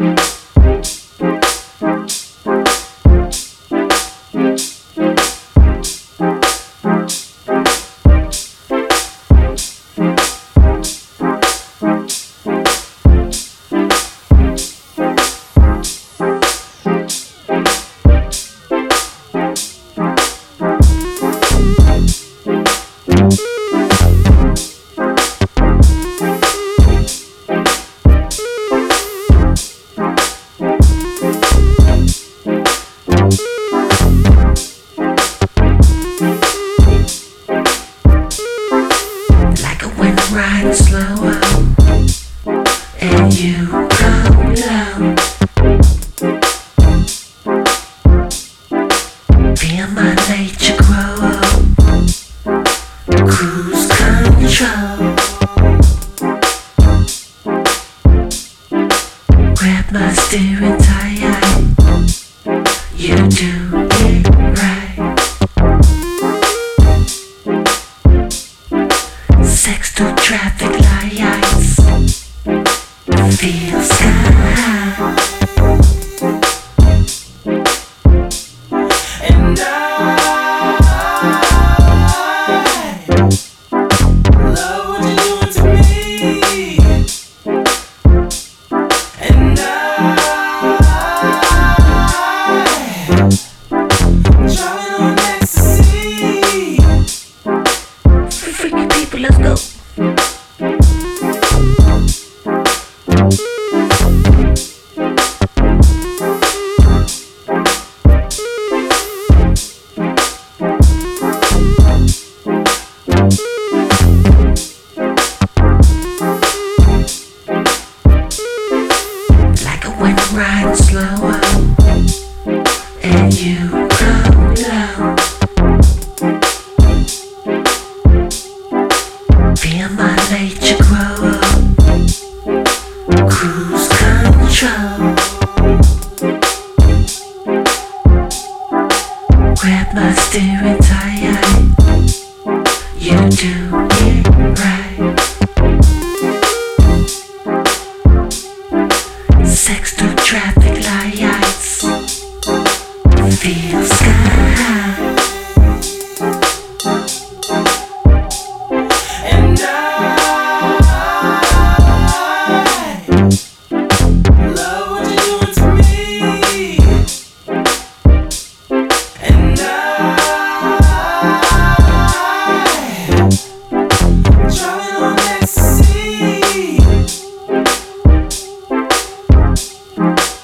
Riding slower and you come low. Feel my nature grow. Cruise control. Grab my steering tight. You do it right. Sex to traffic lights. Feel sky high. And I love what you're doing to me. And driving on ecstasy. Freaky people, let's go. Riding slower and you come low. Feel my nature grow. Cruise control. Grab my steering tight. You do it right. Sex to traffic lights. Feel sky high. And I love what you're doing to me. And driving on ecstasy.